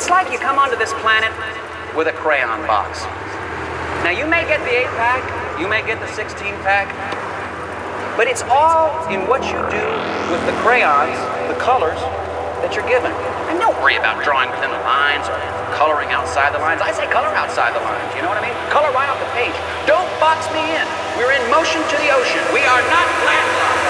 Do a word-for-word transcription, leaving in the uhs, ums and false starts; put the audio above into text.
It's like you come onto this planet with a crayon box. Now, you may get the eight-pack, you may get the sixteen-pack, but it's all in what you do with the crayons, the colors that you're given. And don't worry about drawing within the lines or coloring outside the lines. I say color outside the lines, you know what I mean? Color right off the page. Don't box me in. We're in motion to the ocean. We are not landlocked.